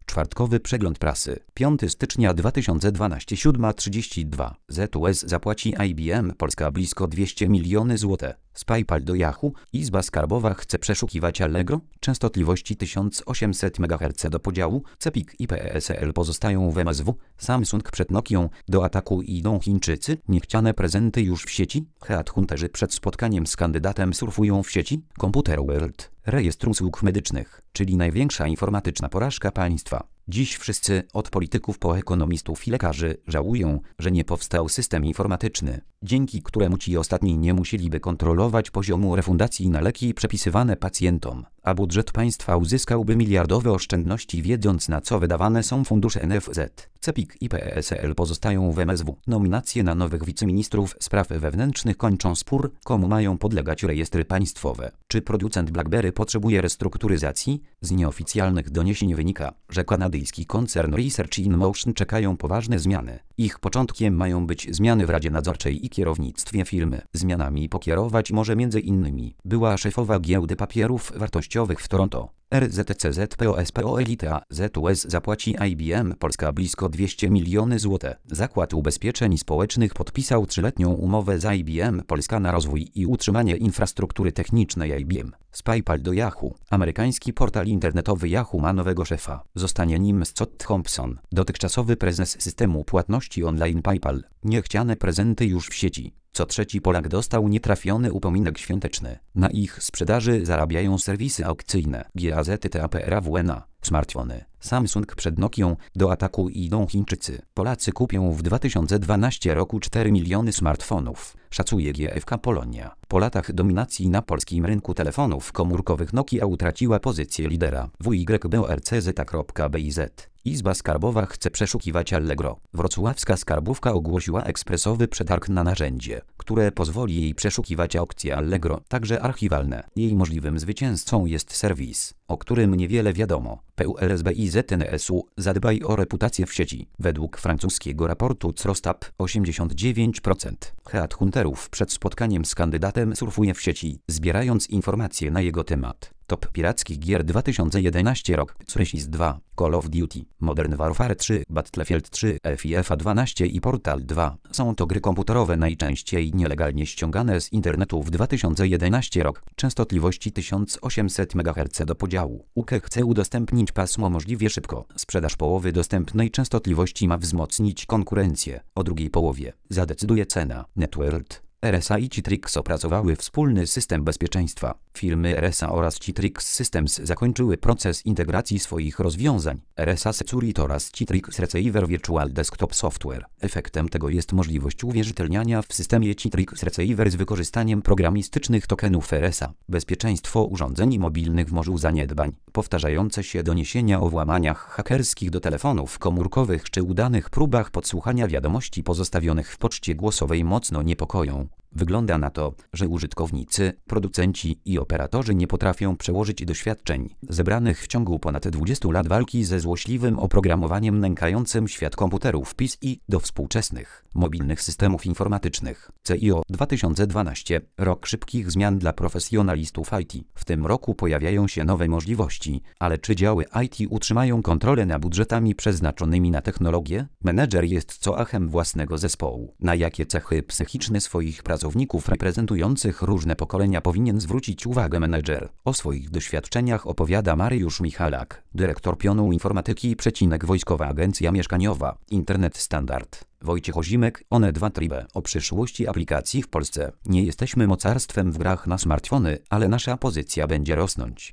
Czwartkowy przegląd prasy. 5 stycznia 2012, 7:32. ZUS zapłaci IBM Polska blisko 200 miliony zł. Z PayPal do Yahoo. Izba Skarbowa chce przeszukiwać Allegro. Częstotliwości 1800 MHz do podziału. CEPIK i PSL pozostają w MSW. Samsung przed Nokią. Do ataku idą Chińczycy. Niechciane prezenty już w sieci. Headhunterzy przed spotkaniem z kandydatem surfują w sieci. Computer World. Rejestr usług medycznych, czyli największa informatyczna porażka państwa. Dziś wszyscy, od polityków po ekonomistów i lekarzy, żałują, że nie powstał system informatyczny, dzięki któremu ci ostatni nie musieliby kontrolować poziomu refundacji na leki przepisywane pacjentom, a budżet państwa uzyskałby miliardowe oszczędności, wiedząc, na co wydawane są fundusze NFZ. CEPIK i PSL pozostają w MSW. Nominacje na nowych wiceministrów spraw wewnętrznych kończą spór, komu mają podlegać rejestry państwowe. Czy producent BlackBerry potrzebuje restrukturyzacji? Z nieoficjalnych doniesień wynika, że kanadyjski koncern Research in Motion czekają poważne zmiany. Ich początkiem mają być zmiany w Radzie Nadzorczej i kierownictwie firmy. Zmianami pokierować może m.in. była szefowa giełdy papierów wartościowych w Toronto. RZCZPOSPO Elita. ZUS zapłaci IBM Polska blisko 200 miliony zł. Zakład Ubezpieczeń Społecznych podpisał 3-letnią umowę z IBM Polska na rozwój i utrzymanie infrastruktury technicznej IBM. Z PayPal do Yahoo. Amerykański portal internetowy Yahoo ma nowego szefa. Zostanie nim Scott Thompson, dotychczasowy prezes systemu płatności online PayPal. Niechciane prezenty już w sieci. Co trzeci Polak dostał nietrafiony upominek świąteczny. Na ich sprzedaży zarabiają serwisy aukcyjne. GAZTAPRAWNA. Smartfony. Samsung przed Nokią. Do ataku idą Chińczycy. Polacy kupią w 2012 roku 4 miliony smartfonów. Szacuje GfK Polonia. Po latach dominacji na polskim rynku telefonów komórkowych Nokia utraciła pozycję lidera. WYBORCZ.biz. Izba Skarbowa chce przeszukiwać Allegro. Wrocławska skarbówka ogłosiła ekspresowy przetarg na narzędzie, które pozwoli jej przeszukiwać aukcje Allegro, także archiwalne. Jej możliwym zwycięzcą jest serwis, o którym niewiele wiadomo. PULSBIZNSU. Zadbaj o reputację w sieci. Według francuskiego raportu CROSTAP 89% headhunterów przed spotkaniem z kandydatem surfuje w sieci, zbierając informacje na jego temat. Top pirackich gier 2011 rok. Crisis 2, Call of Duty, Modern Warfare 3, Battlefield 3, FIFA 12 i Portal 2. Są to gry komputerowe najczęściej nielegalnie ściągane z internetu w 2011 rok. Częstotliwości 1800 MHz do podziału. UK chce udostępnić pasmo możliwie szybko. Sprzedaż połowy dostępnej częstotliwości ma wzmocnić konkurencję. O drugiej połowie zadecyduje cena. Networld. RSA i Citrix opracowały wspólny system bezpieczeństwa. Firmy RSA oraz Citrix Systems zakończyły proces integracji swoich rozwiązań. RSA Security oraz Citrix Receiver Virtual Desktop Software. Efektem tego jest możliwość uwierzytelniania w systemie Citrix Receiver z wykorzystaniem programistycznych tokenów RSA. Bezpieczeństwo urządzeń mobilnych w morzu zaniedbań. Powtarzające się doniesienia o włamaniach hakerskich do telefonów komórkowych czy udanych próbach podsłuchania wiadomości pozostawionych w poczcie głosowej mocno niepokoją. Wygląda na to, że użytkownicy, producenci i operatorzy nie potrafią przełożyć doświadczeń zebranych w ciągu ponad 20 lat walki ze złośliwym oprogramowaniem nękającym świat komputerów PC do współczesnych, mobilnych systemów informatycznych. CIO 2012. Rok szybkich zmian dla profesjonalistów IT. W tym roku pojawiają się nowe możliwości, ale czy działy IT utrzymają kontrolę nad budżetami przeznaczonymi na technologię? Menedżer jest coachem własnego zespołu. Na jakie cechy psychiczne swoich pracowników reprezentujących różne pokolenia powinien zwrócić uwagę menedżer? O swoich doświadczeniach opowiada Mariusz Michalak, dyrektor pionu informatyki Wojskowa Agencja Mieszkaniowa, Internet Standard. Wojciech Ozimek, One2 Tribe. O przyszłości aplikacji w Polsce. Nie jesteśmy mocarstwem w grach na smartfony, ale nasza pozycja będzie rosnąć.